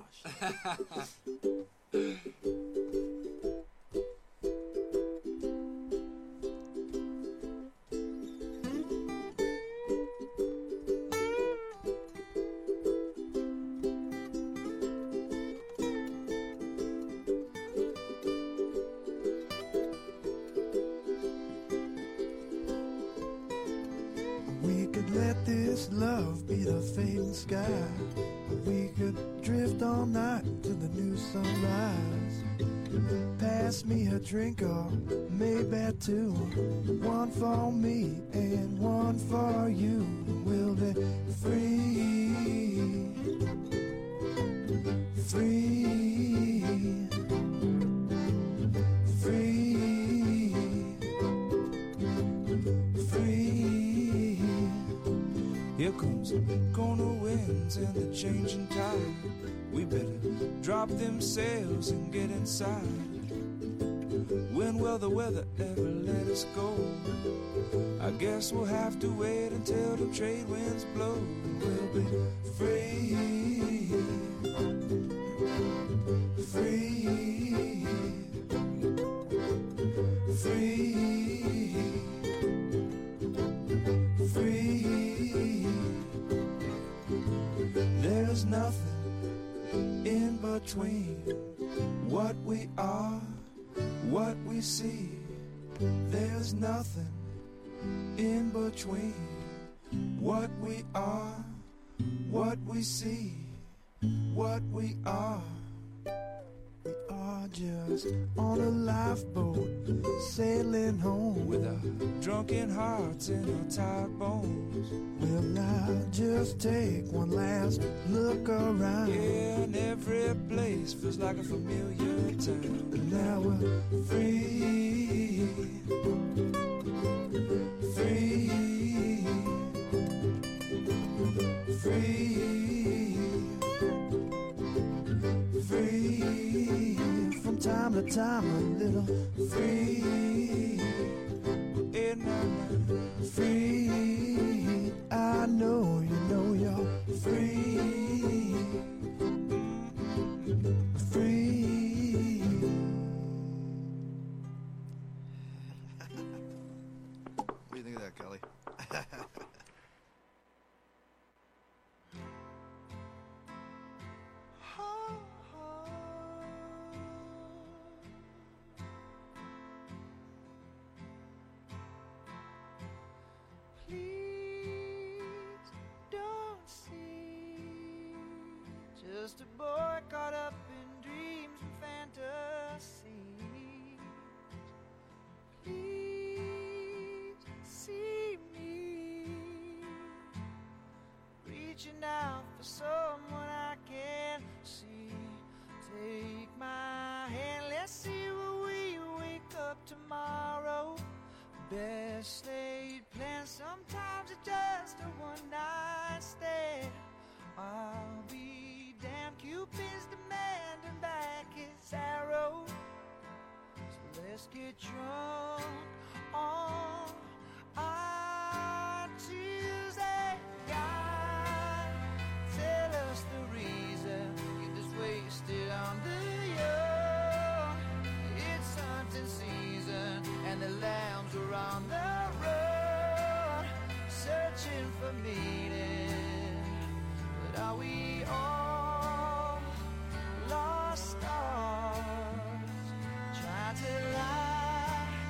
gosh. Let this love be the fading sky. We could drift all night to the new sunrise. Pass me a drink or maybe two. One for me and one for you. We'll be free. Free. Free. Free. Here comes the corner winds and the changing tide. We better drop them sails and get inside. When will the weather ever let us go? I guess we'll have to wait until the trade winds blow. We'll be free. Free. Free. Free. There's nothing in between what we are, what we see. There's nothing in between what we are, what we see, what we are. We are just on a lifeboat sailing home with our drunken hearts and our tired bones. We'll now just take one last look around. Yeah, and every place feels like a familiar town. And now we're free. Free. Free. Free. From time to time a little free. Free. I know you know you're free. Free. What do you think of that, Kelly? Please don't see just a boy caught up in dreams and fantasies. Please see me reaching out for someone I can see. Take my hand, let's see where we wake up tomorrow. Best laid plans, sometimes it's just a one-night stand. I'll be damned, Cupid's demanding back his arrow. So let's get drunk on our Tuesday. God, tell us the reason, get this wasted on the young. It's hunting season and the lambs are on the run, searching for meaning. But are we all lost stars, trying to lie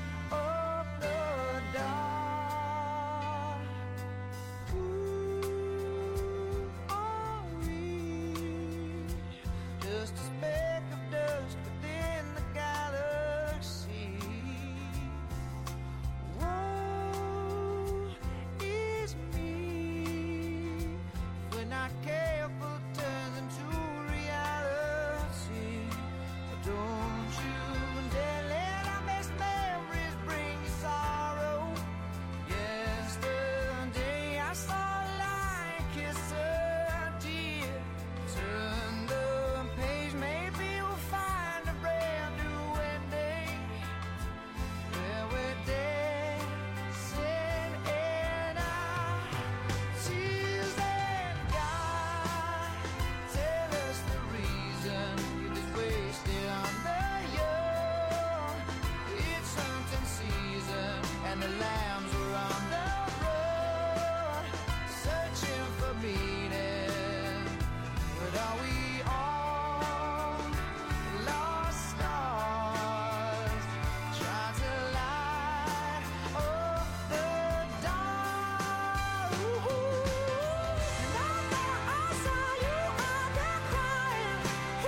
are we all lost stars trying to light up the dark? And I thought I saw you out there crying.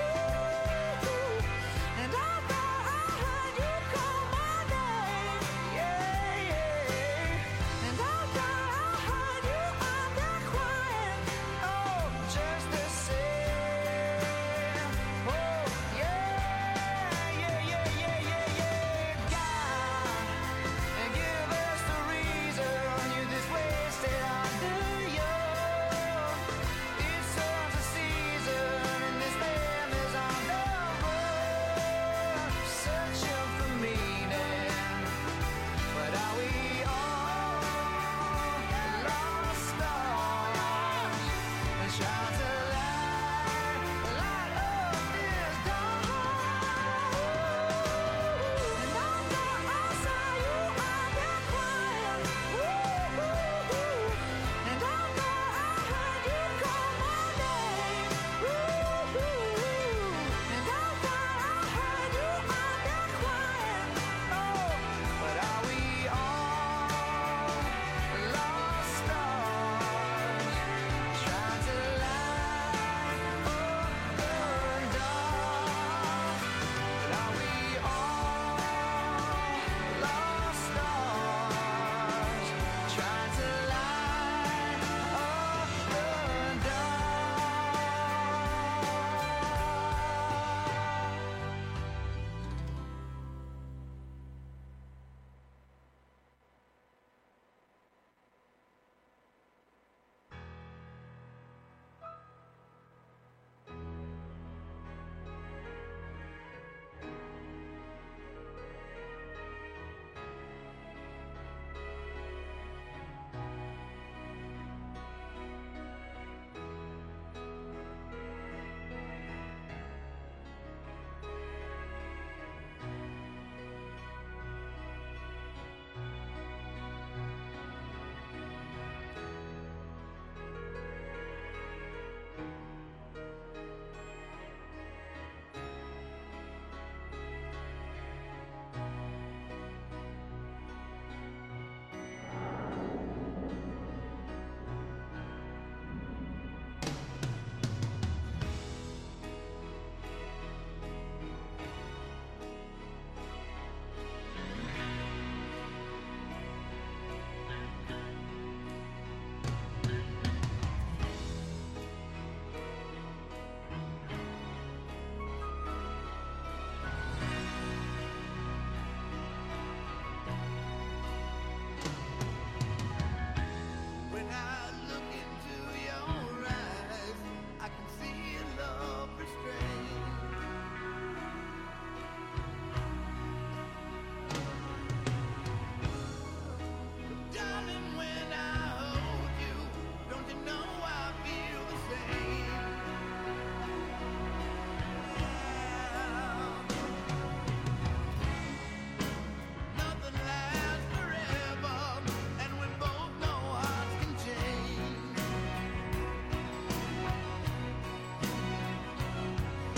And I thought I heard you call my name. Yeah, yeah. And I thought I heard you out there crying. Oh, just the same. Oh, yeah, yeah, yeah, yeah, yeah, yeah. God, and give us the reason you this wasted under you. It's such a season, and this man is on the road, searching for meaning. But are we all lost stars and trying to light up this dark? And I thought I saw you out there crying. And I thought I heard you call my name. And I thought I heard you out there crying. Oh, but are we all lost stars trying to light up the dark? But are we all lost stars trying to light up the When I look into your eyes, I can see a love restrained. Darling, when I hold you, don't you know I feel the same? Nothing lasts forever, and we both know hearts can change.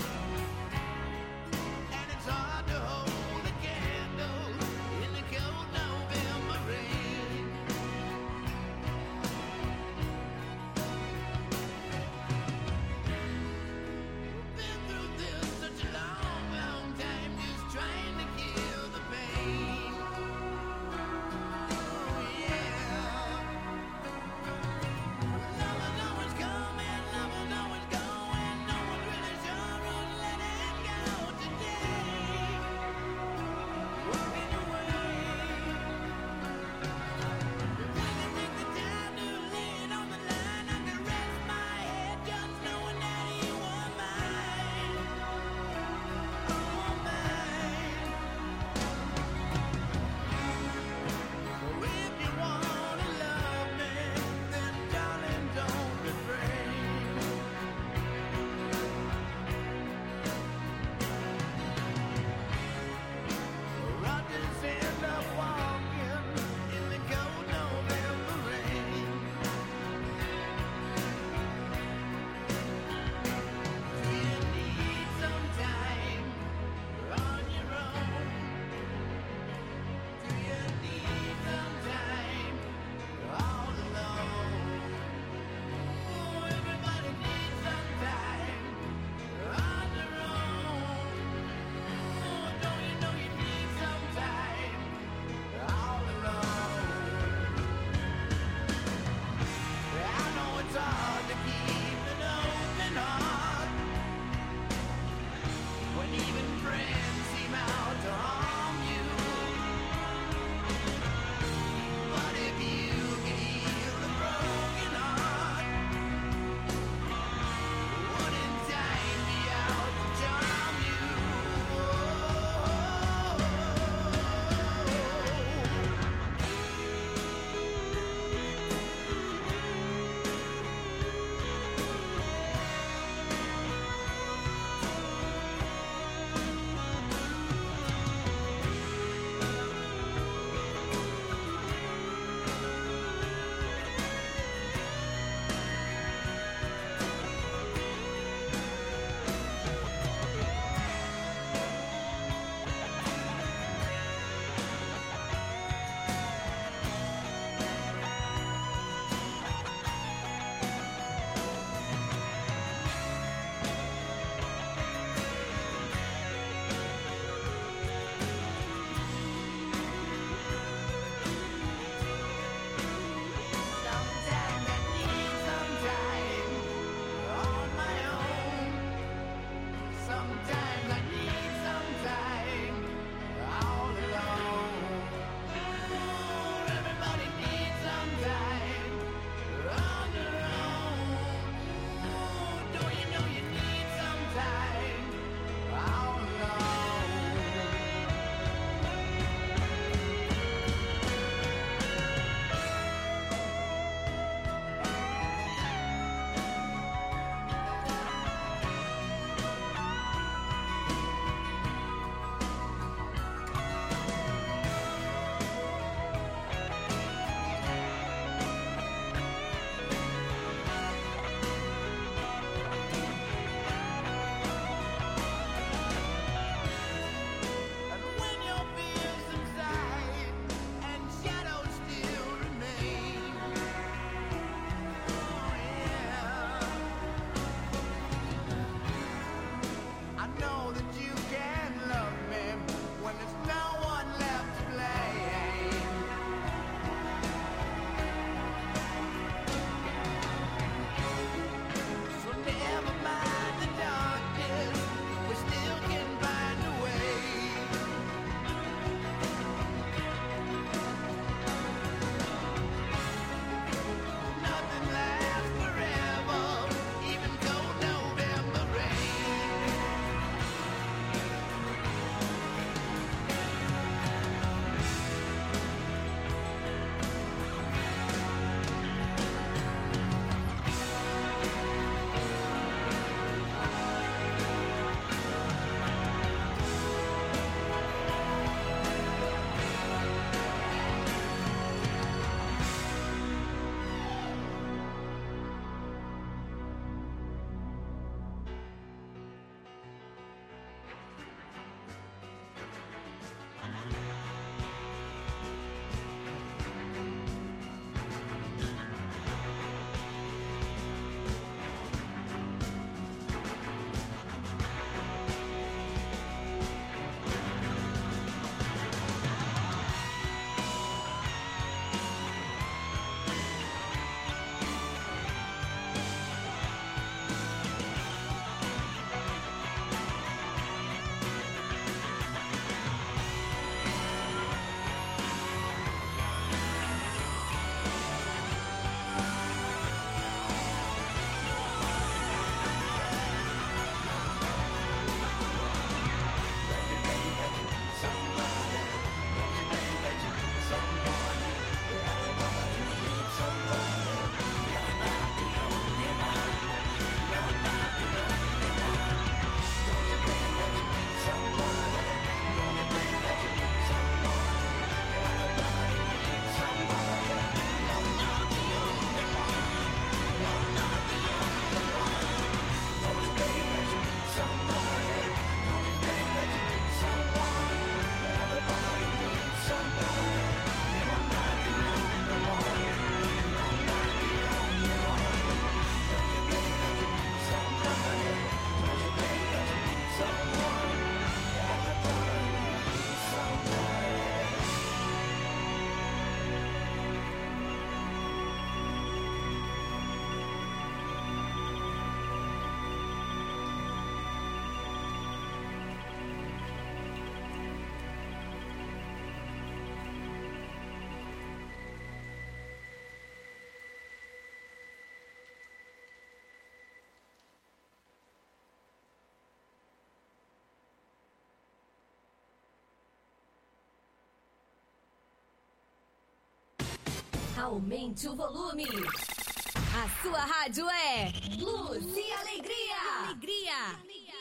Aumente o volume. A sua rádio é Luz e Alegria.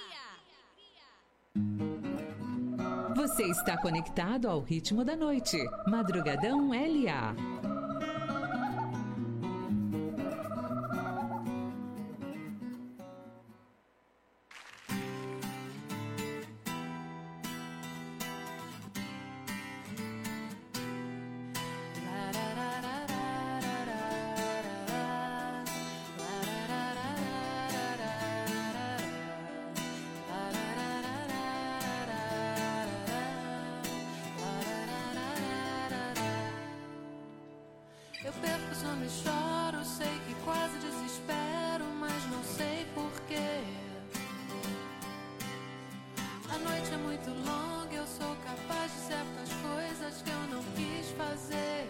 Você está conectado ao ritmo da noite. Madrugadão LA. Eu perco sono e choro, sei que quase desespero, mas não sei porquê. A noite é muito longa, eu sou capaz de certas coisas que eu não quis fazer.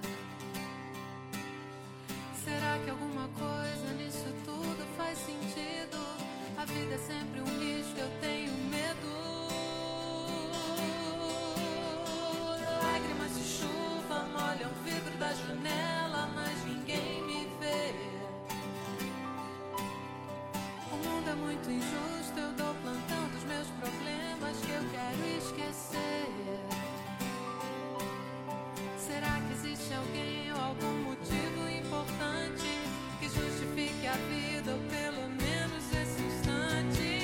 Será que alguma coisa nisso tudo faz sentido? A vida é sempre um risco, eu tenho medo. Lágrimas de chuva molham o vidro da janela, mas ninguém me vê. O mundo é muito injusto, eu dou plantão dos meus problemas que eu quero esquecer. Será que existe alguém ou algum motivo importante que justifique a vida ou pelo menos esse instante?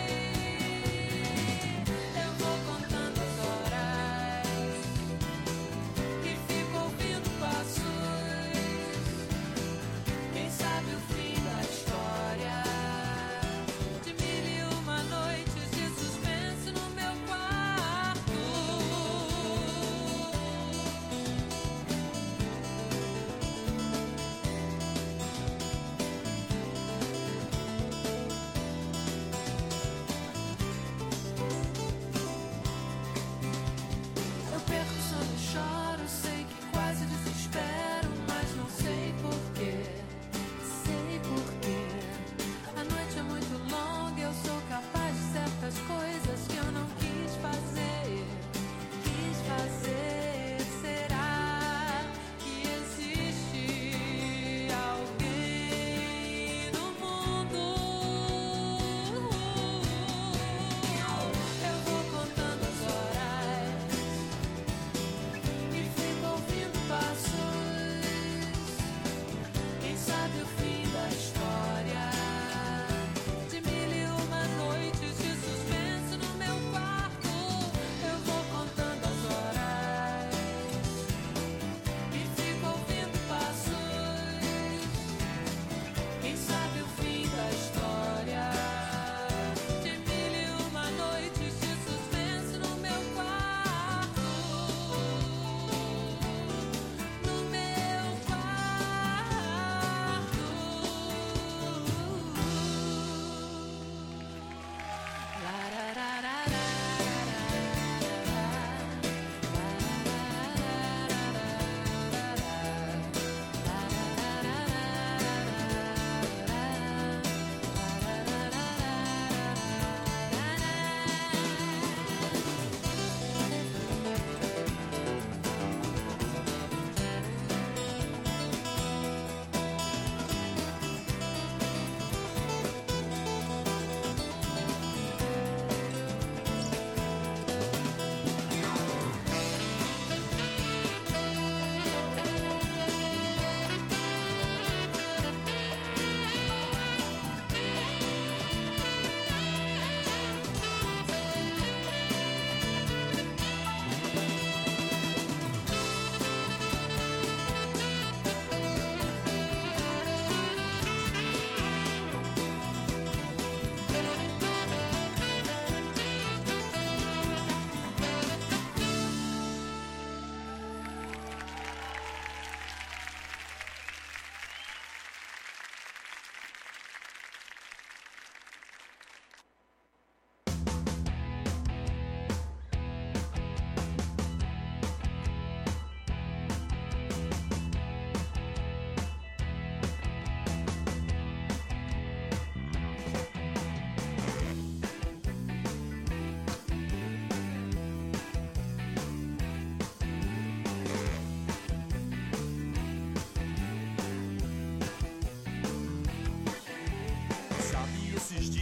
Eu vou contando as horas e fico ouvindo passos. Quem sabe o fim da história de 1001 noites de suspense no meu quarto.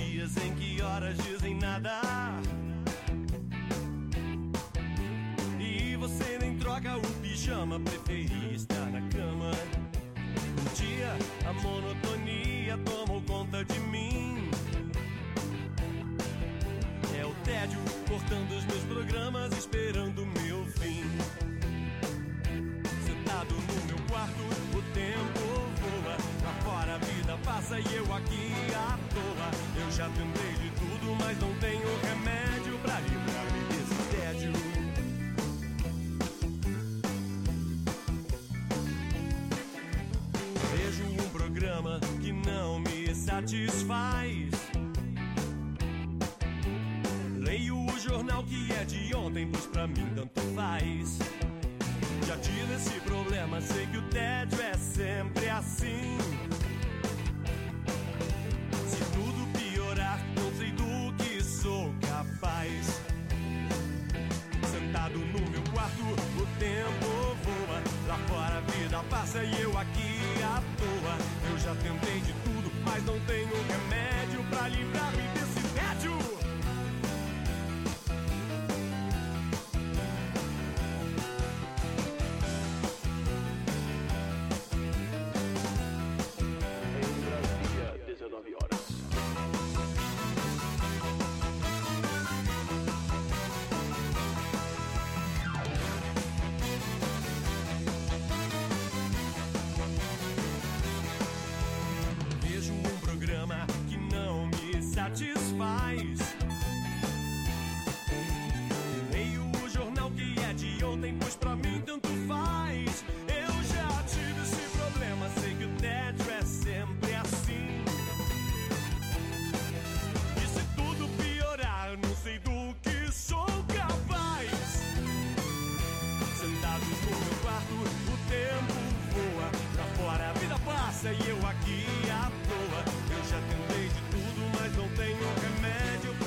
dias em que horas dizem nada. E você nem troca o pijama, preferia estar na cama. Um dia a monotonia tomou conta de mim. É o tédio cortando os meus programas, esperando o meu fim. Sentado no meu quarto, o tempo voa. Lá fora a vida passa e eu aqui à toa. Eu já tentei de tudo, mas não tenho remédio pra livrar-me desse tédio. Vejo um programa que não me satisfaz. Leio o jornal que é de ontem, pois pra mim tanto faz. Já tive esse problema, sei que o tédio é sempre assim. Se tudo piorar, não sei do que sou capaz. Sentado no meu quarto, o tempo voa. Lá fora a vida passa e eu aqui à toa. Eu já tentei de tudo, mas não tenho remédio pra livrar-me desse tédio. Satisfaz. Leio o jornal que é de ontem, pois pra mim tanto faz. Eu já tive esse problema, sei que o tédio é sempre assim. E se tudo piorar, não sei do que sou capaz. Sentado no meu quarto, o tempo voa. Lá fora a vida passa e eu aqui à toa. Eu já tentei de tudo, mas não tenho remédio.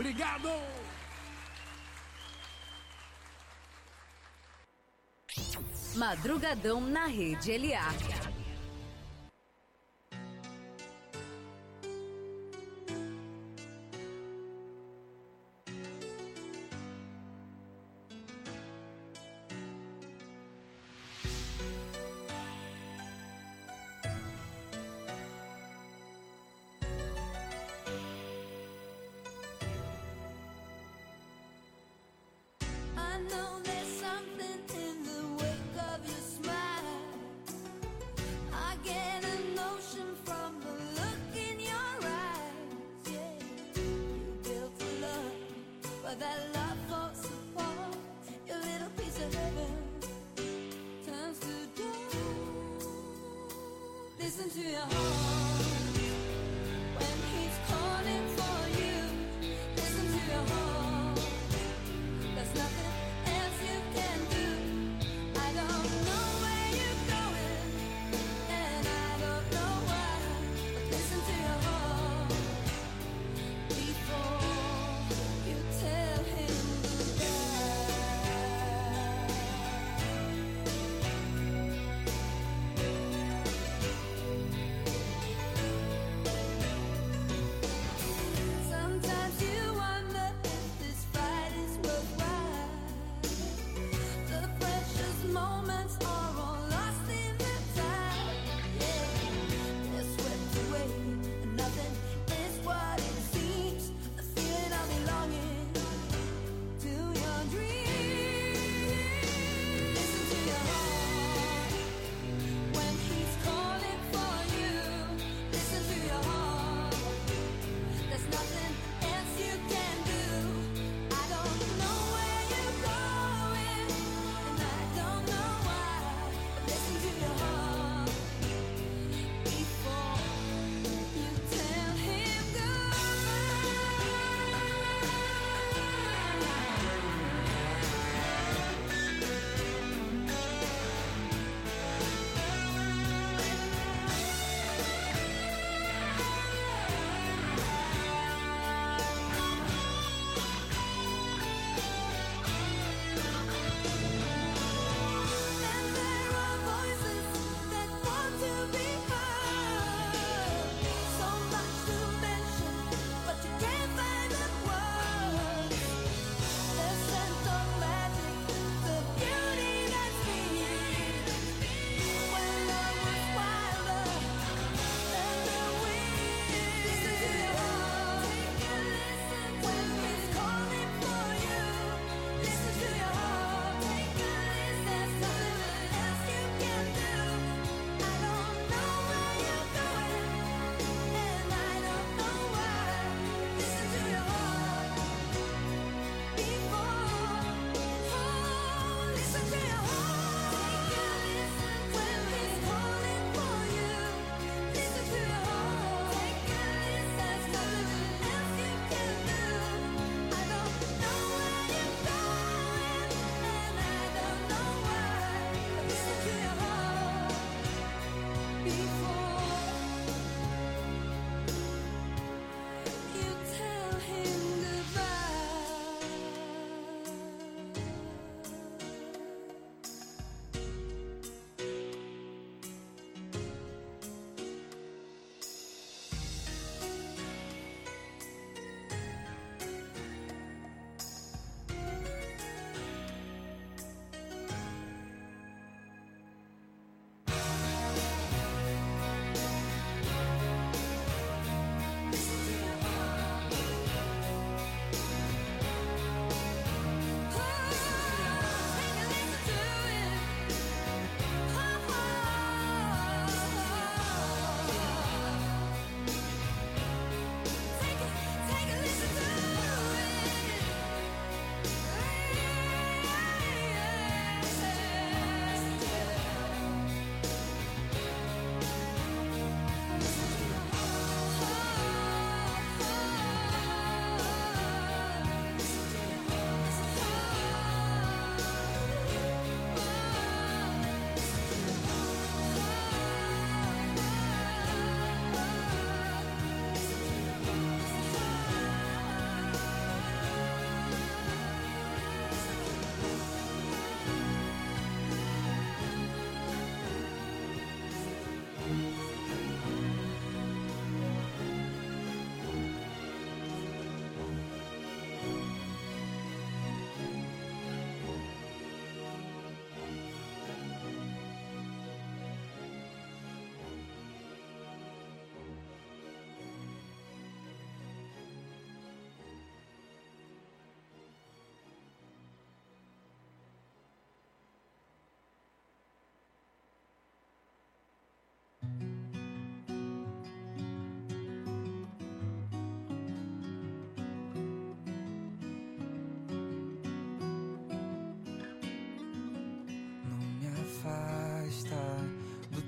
Obrigado! Madrugadão na Rede LA. Listen to your heart when he's calling for you. Listen to your heart. There's nothing else you can do. I don't know where you're going, and I don't know why. But listen to your heart before you tell him goodbye.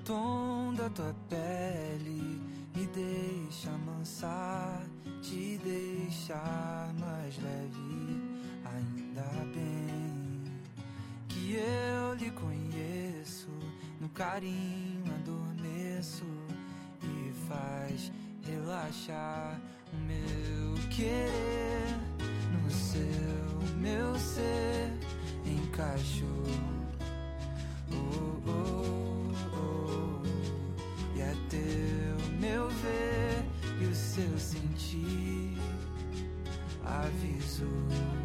tom da tua pele me deixa amansar, te deixar mais leve. Ainda bem que eu lhe conheço, no carinho adormeço e faz relaxar o meu querer. No seu, meu ser encaixou. Oh, oh, oh. E é teu, meu ver, e o seu sentir avisou.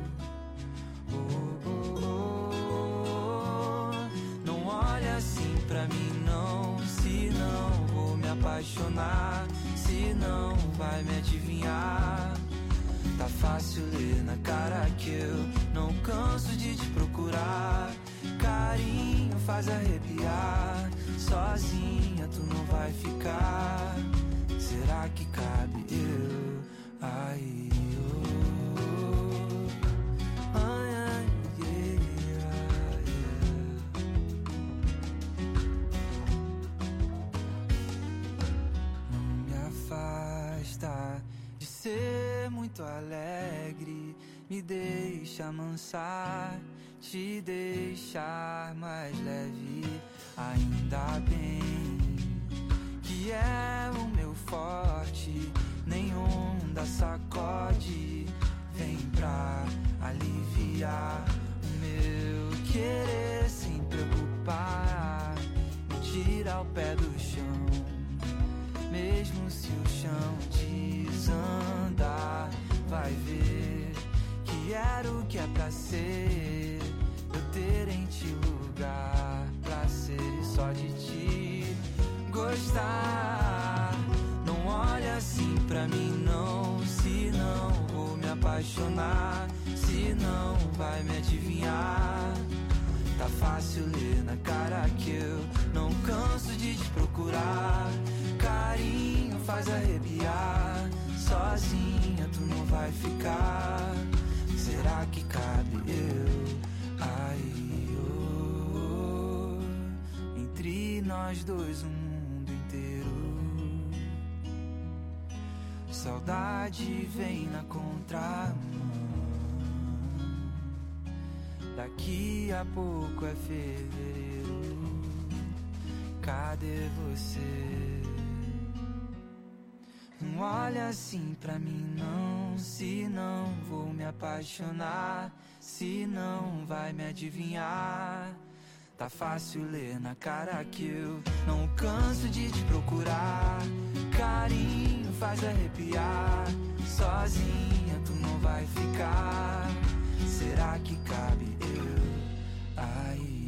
Oh, oh, oh. Não olha assim pra mim não, senão vou me apaixonar, senão vai me adivinhar. Tá fácil ler na cara que eu não canso de te procurar. Carinho faz arrepiar, sozinha tu não vai ficar. Será que cabe eu aí? Ai, ai, yeah, yeah. Não me afasta de ser muito alegre, me deixa amansar, te deixar mais leve. Ainda bem que é o meu forte, nem onda sacode, vem pra aliviar o meu querer sem preocupar, me tira o pé do chão, mesmo se o chão desandar. Vai ver que era o que é pra ser, eu ter em ti lugar pra ser e só de ti gostar. Não olha assim pra mim não, senão vou me apaixonar, senão vai me adivinhar. Tá fácil ler na cara que eu não canso de te procurar. Carinho faz arrepiar, sozinha tu não vai ficar. Será que cabe eu aí? Oh, entre nós dois o mundo inteiro. Saudade vem na contramão, daqui a pouco é fevereiro. Cadê você? Não olha assim pra mim não, senão vou me apaixonar, senão vai me adivinhar. Tá fácil ler na cara que eu não canso de te procurar. Carinho faz arrepiar, sozinha tu não vai ficar. Será que cabe eu aí?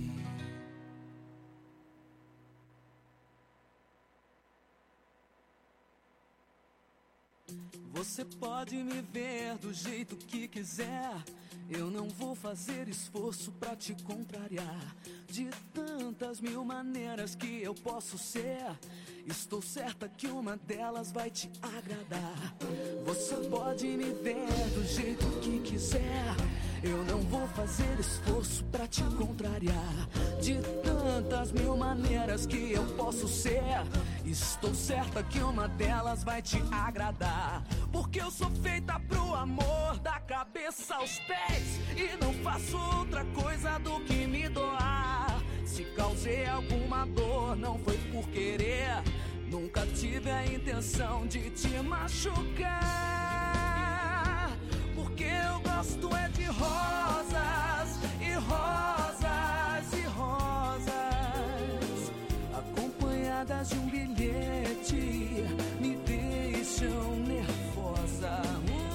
Você pode me ver do jeito que quiser, eu não vou fazer esforço pra te contrariar. De tantas mil maneiras que eu posso ser, estou certa que uma delas vai te agradar. Você pode me ver do jeito que quiser, eu não vou fazer esforço pra te contrariar. De tantas mil maneiras que eu posso ser, estou certa que uma delas vai te agradar. Porque eu sou feita pro amor, da cabeça aos pés, e não faço outra coisa do que me doar. Se causei alguma dor, não foi por querer, nunca tive a intenção de te machucar. Porque eu gosto é de rosas, e rosas, e rosas, acompanhadas de um bilhete, me deixam nervosa.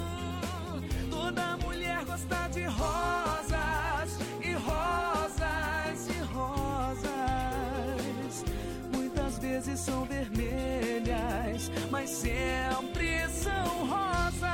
Toda mulher gosta de rosas, e rosas, e rosas. Muitas vezes são vermelhas, mas sempre são rosas.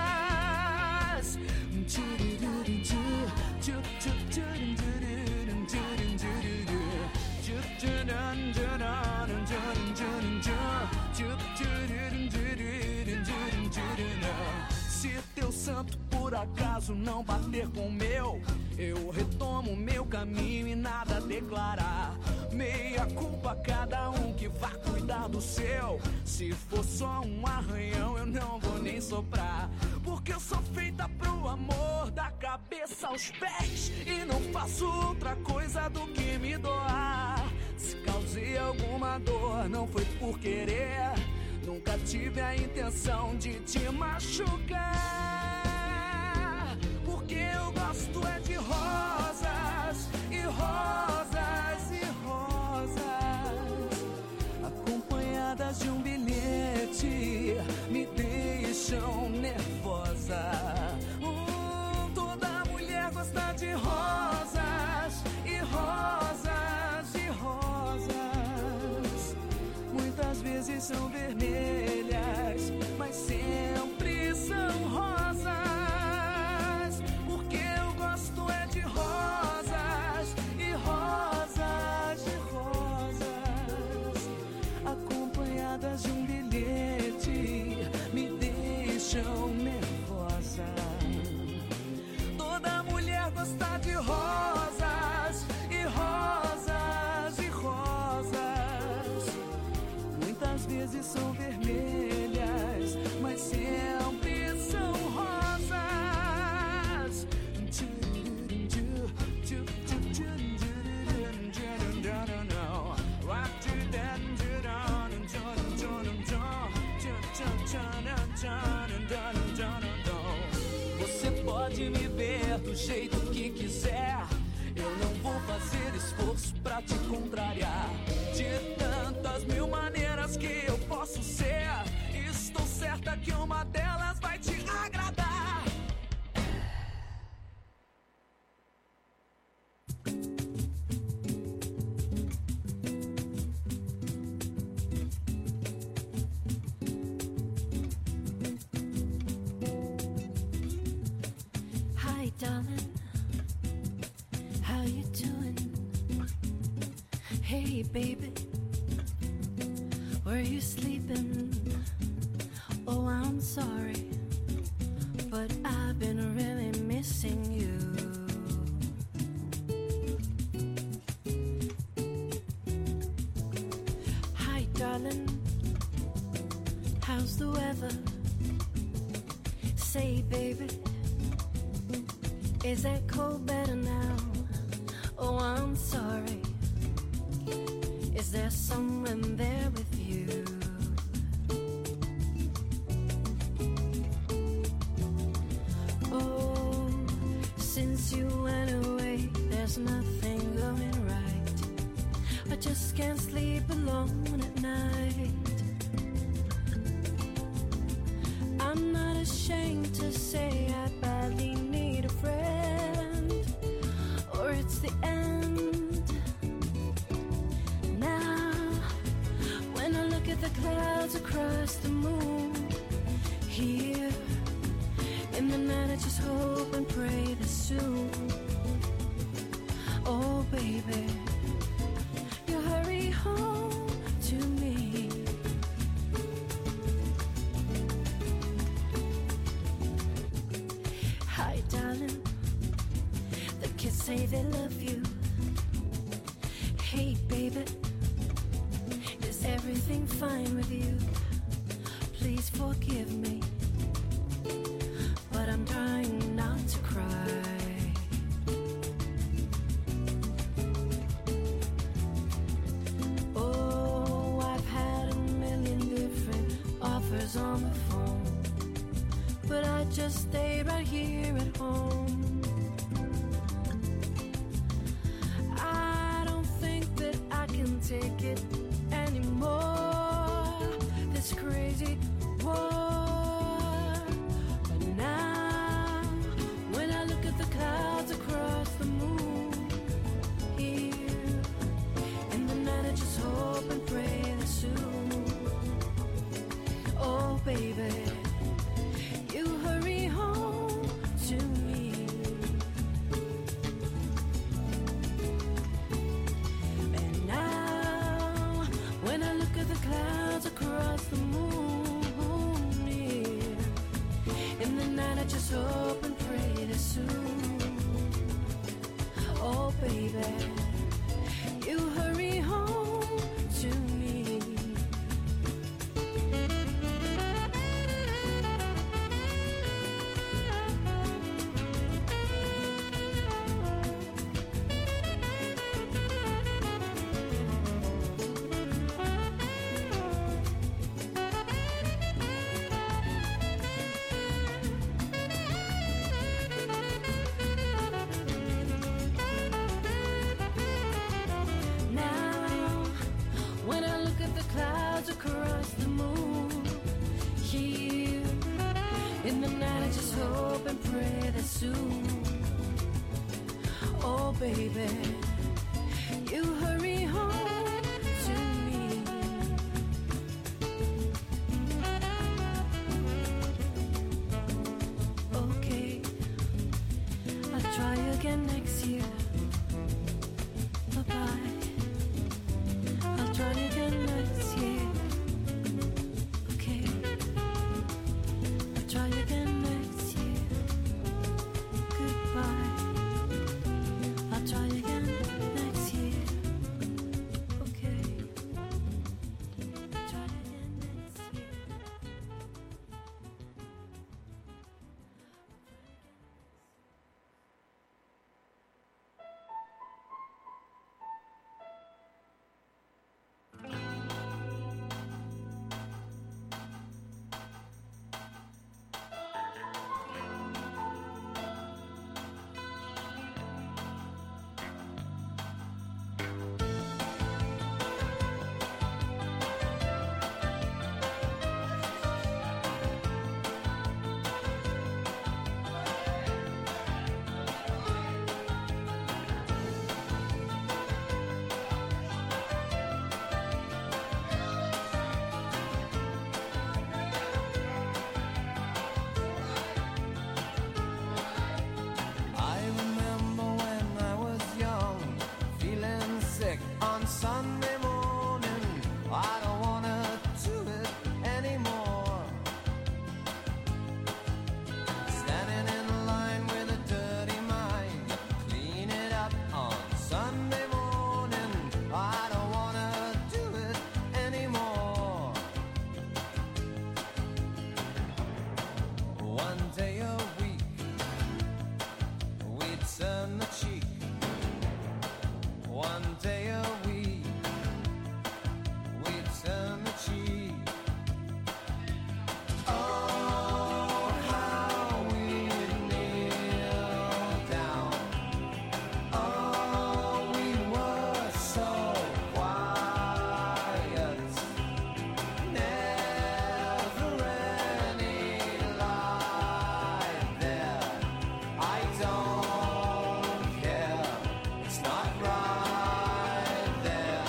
Se teu santo por acaso fácil não bater com o meu. Eu retomo meu caminho e nada a declarar. Meia culpa cada um que vá cuidar do seu. Se for só um arranhão eu não vou nem soprar, porque eu sou feita pro amor da cabeça aos pés. E não faço outra coisa do que me doar. Se causei alguma dor não foi por querer. Nunca tive a intenção de te machucar, porque eu gosto é de rosas e rosas e rosas, acompanhadas de um bilhete, me deixam nervosa. Toda mulher gosta de rosas e rosas e rosas. Muitas vezes são vermelhas, mas sempre são rosas. Porque eu gosto é de rosas e rosas e rosas, acompanhadas de um bilhete, me deixam nervosa. Toda mulher gosta de rosas e rosas e rosas. Muitas vezes são vermelhas, mas sempre são rosas. Você pode me ver do jeito que quiser, eu não vou fazer esforço pra te contrariar. De tantas mil maneiras que eu posso ser, estou certa que uma delas vai te agradar. Hi, darling. How you doing? Hey, baby. Were you sleeping? Oh, I'm sorry, but I've been really missing you. Hi, darling. How's the weather? Say, baby, is that cold better now? Oh, I'm sorry. Is there someone there with you? Oh, since you went away, there's nothing going right. I just can't sleep alone at night. I'm not ashamed to say I badly need a friend, or it's the end. Now, when I look at the clouds across the moon, here in the night I just hope and pray that soon, oh baby, you hurry home to me. Hi, darling. The kids say they love you. Hey, baby, is everything fine with you? Please forgive me, but I'm trying not to cry. Oh, I've had a million different offers on the phone, but I just stay right here at home. I don't think that I can take it anymore, this crazy war. But now, when I look at the clouds across the moon, here in the night I just hope and pray that soon, oh baby, you hurry home to me. baby. You hurry home to me. Okay, I'll try again next year. Bye-bye. I'll try again next year. Okay, I'll try again next year. Goodbye. I'll try again next year. Okay, I'll try again next year. I remember when I was young, feeling sick on Sunday morning. I don't wanna do it anymore. Standing in line with a dirty mind, clean it up on Sunday morning. I don't wanna do it anymore. One day a week we'd turn the cheek. One day a week we'd turn the cheek. Oh, how we'd kneel down. Oh, we were so quiet. Never any light there. I don't care. It's not right there.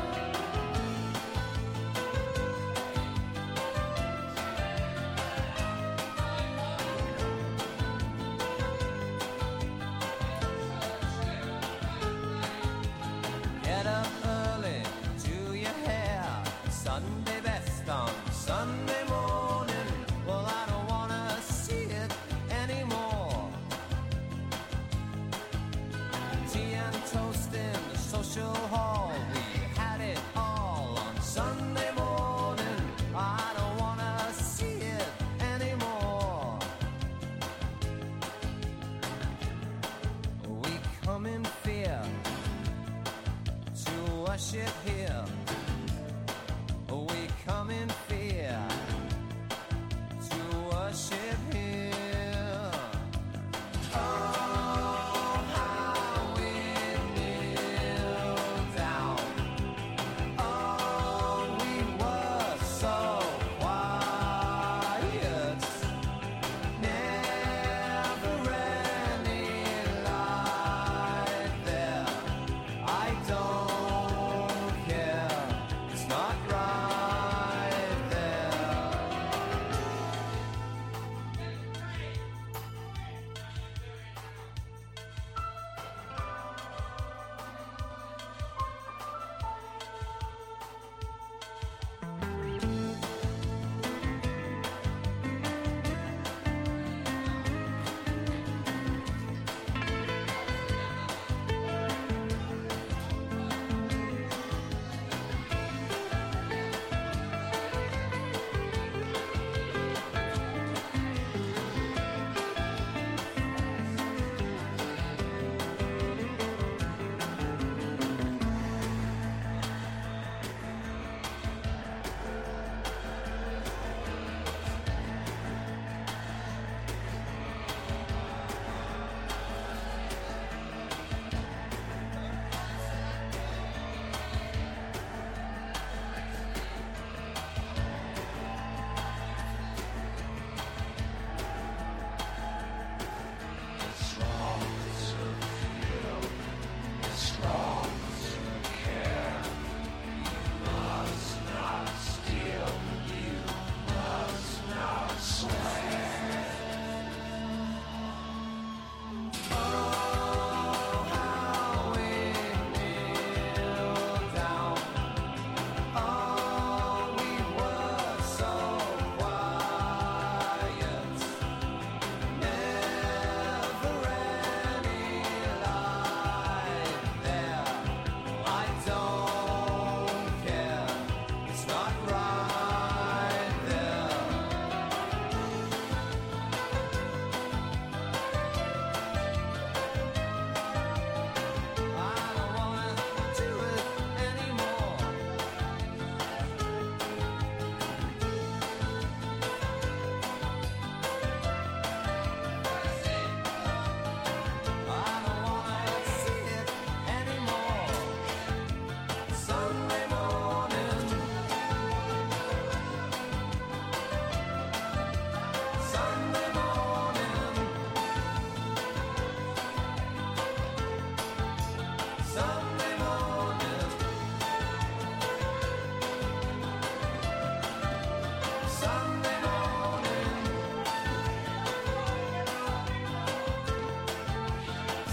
Get up early, do your hair. Sunday best on Sunday morning. Well, I don't wanna see it anymore. Tea and toast in the social hall. We had it all on Sunday morning. I don't wanna see it anymore. We come in fear to worship here. We come in fear to worship here. Oh, how we kneel down. Oh, we were so quiet. Never any light there. I don't care.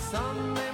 Sunday